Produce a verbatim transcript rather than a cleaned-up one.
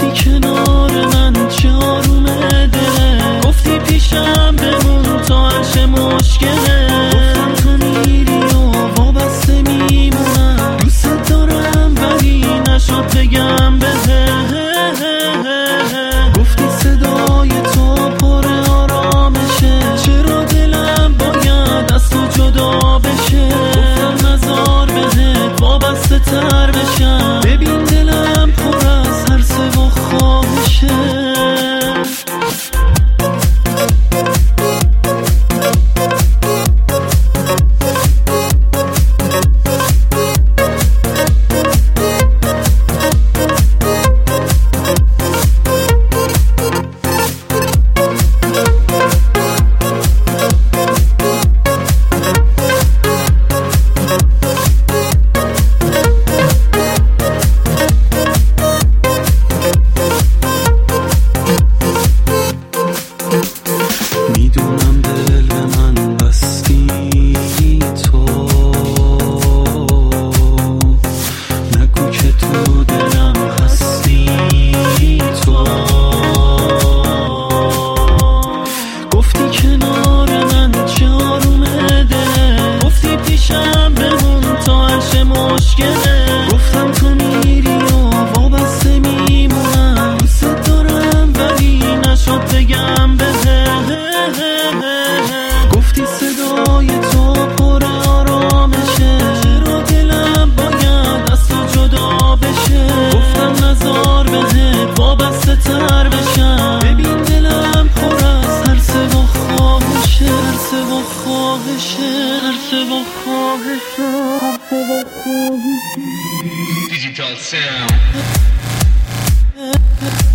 گفتی کنار من چه آرومه دله، گفتی پیشم بمون تا هرچه مشکله. گفتم تو میری و وابسته میمونم، دوست دارم ولی نشد بگم بهه. گفتی صدای تو پر آرامشه، چرا دلم باید از تو جدا بشه. گفتم نزار بهت وابسته تر بشم، ببین دلم پر از ترسه و خواهشه. میدونم دل به من بستی تو، نگو که تو دلم هستی تو. گفتی کنار من چه آرومه دله، گفتی پیشم بمون تا هرچه مشکله. گفتم تو میری و وابسته میمونم، دوست دارم ولی نشد بگم بهه. گفتی صدای تو پر آرامشه، چرا دلم باید از تو جدا بشه. گفتم نزار بهت وابسته تر بشم، ببین دلم پر از ترسه و خواهشه. ترسه و خواهشه، ترسه و خواهشه، ترسه و خواهشه. Digital sound.